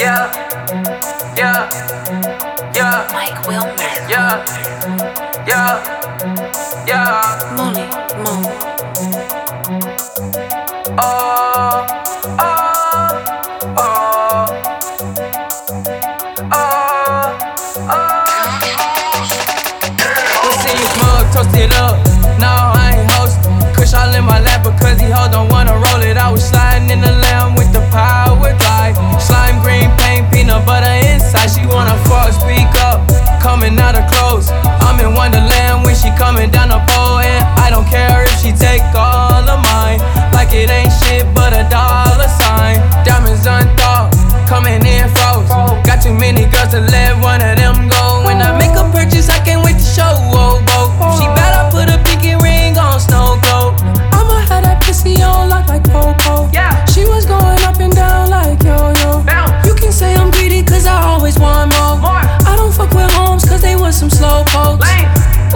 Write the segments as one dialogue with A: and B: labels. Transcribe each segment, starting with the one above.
A: Yeah, yeah, yeah.
B: Mike Wilmer.
A: Yeah, yeah, yeah.
B: Money, Mo.
A: Oh, oh, oh, we see you smug, toast it up. No, I ain't host. Kush all in my lap because he hold don't wanna roll it. I was sliding in the lamb with the power glide. Slime green paint, peanut butter inside. She wanna fuck, speak up. Coming out of clothes. I'm in Wonderland when she coming down the pole. And I don't care if she take all of mine. Like it ain't shit but a dollar sign. Diamonds unthought, coming in froze. Got too many girls to let one of them go. When I make a purchase, I can't wait to show. Whoa, whoa. She bad, I put a pinky ring on snow globe.
C: I'ma have that pussy on lock like Popo.
A: Yeah.
C: She was going up and down like yo-yo.
A: Bounce.
C: You can say I'm greedy cause I always want more. I don't fuck with homes cause they was some slow pokes.
A: Lame.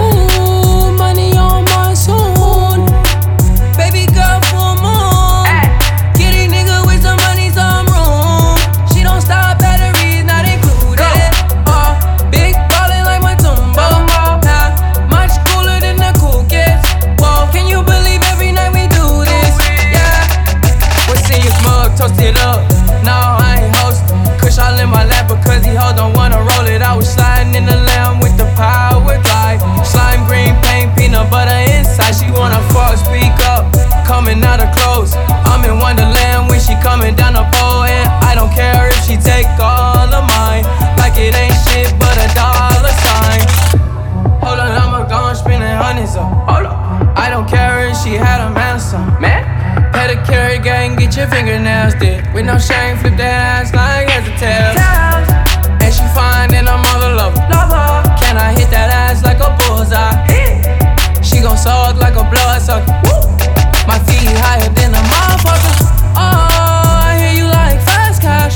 C: Ooh, money on my soon. Baby girl, full moon.
A: Ay.
C: Get a nigga with some money, some room. She don't stop, batteries not included. Big ballin' like my Tumbo. Much cooler than the cool kids. Whoa, can you believe every night we do this? Yeah.
A: We see you smug, toast it up. No, I ain't host. Kush all in my lap because he hold don't wanna roll it. I was sliding in the lamb with the power glide. Slime green paint, peanut butter inside. She wanna fuck, speak up. Coming out of clothes. I'm in Wonderland when she coming down the pole. And I don't care if she take all of mine. Like it ain't shit but a dollar sign. Hold on, I'ma go and spending hundreds up. Hold up. I don't care if she had a man or something. Man? Pedicure gang, get your fingernails did. With no shame, flip that ass like hesitate. And she fine and I'm all alone. Can I hit that ass like a bullseye? She gon' suck like a bloodsucker. My feet higher than a motherfucker. Oh, I hear you like fast cash.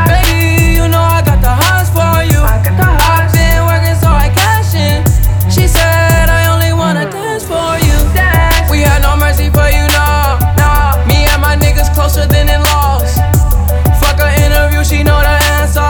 A: Baby, you know I got the hots for you. I've been working so I cash in. She said I only wanna dance for you. We had no mercy for you, no. Me and my niggas closer than in-laws. Fuck her interview, she know the answer.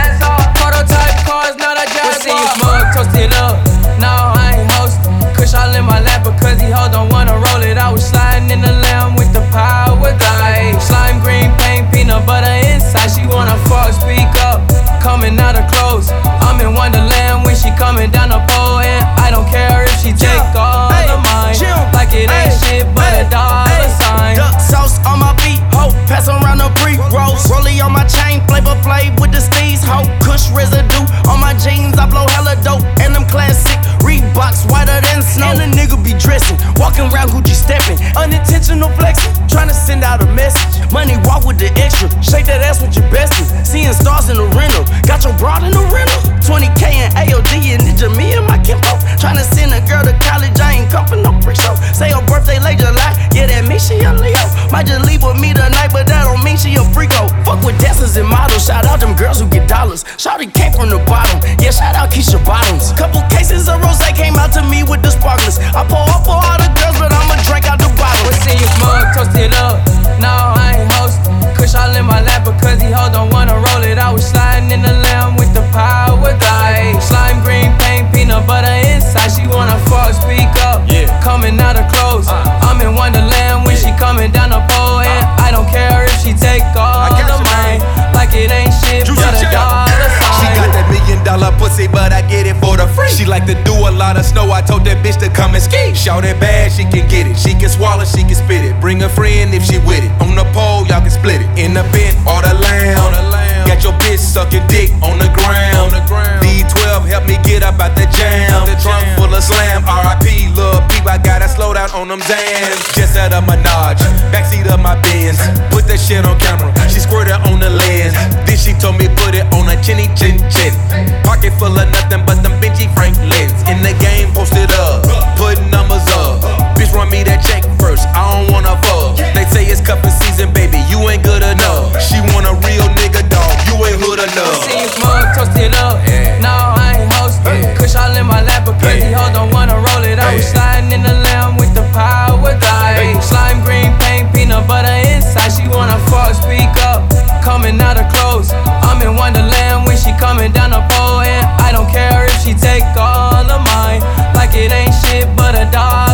A: Prototype cars, not a Jaguar. We see you smug, toast it up. No, I ain't host. Kush all in my lap because he hold don't wanna roll it. I was sliding in the lamb with the power glide. Slime green paint, peanut butter inside. She wanna fuck, speak up. Coming out of clothes. I'm in Wonderland when she coming down the pole. And I don't care if she take all of mine. Like it ain't shit but a dollar sign.
D: Duck sauce on my feet, ho. Pass around the pre-rolls. Rollie on my chain, flavor Flav with the steez, ho. Kush residue on my jeans, I blow hella dope. And them classic Reeboks whiter than snow. And the nigga be dressing, walking around Gucci stepping. Unintentional flexing, trying to send out a message. Money walk with the extra, shake that ass with your bestie. Seeing stars in the rental, got your broad in the rental. 20K and AOD and Ninja, me and my Kimbo. Trying to send a girl to college, I ain't come for no pre-show. Say her birthday late July, yeah that means she a Leo. Might just leave with me tonight, but that don't mean she a freako. Fuck with dancers and models, shout out them girls who get dollars. Shawty came from the bottom, yeah shout out Keisha Bottoms. Couple cases of rosé came out to me with the sparklers. I pour up for all the girls, but I'ma drink out the bottle.
A: We see you smug, toast it up. No, I ain't host. Kush all in my lap because he hold don't wanna roll it. I was sliding in the lamb with the power glide. Slime green paint, peanut butter inside. She wanna fuck, speak up. Coming out of clothes. I'm in Wonderland when she coming down the pole. And I don't care if she take all of mine. Like it ain't shit but a dollar sign.
E: She got that $1 million pussy, but I get it for the free. She like to do a lot of snow. I told that bitch to come and ski. Shout it bad, she can get it. She can swallow, she can spit it. Bring a friend if she with it. On the pole, y'all can split it. In the bent or the lamb. Got your bitch sucking dick on the ground. D12 help me get up out the jam. The trunk full of slam. R.I.P. Lil' Peep, I gotta slow down on them Zans. Just out of Minaj, backseat of my Benz. Put that shit on camera, she squirted on the lens. Then she told me put it on a chinny chin chin. Pocket full of nothing but them Benji Franklins. In the game, posted up, putting numbers up. Bitch run me that check first, I don't wanna fuck. They say it's cuffin' season, baby, you ain't good enough. She want a real nigga, dog, you ain't hood enough.
A: See you smug, toast it up. No, I ain't host. Kush all in my lap because he hold don't wanna roll it. I was sliding in the lamb with the power glide. Slime green paint, peanut butter inside. She wanna fuck, speak up. Coming out of clothes. I'm in a dog.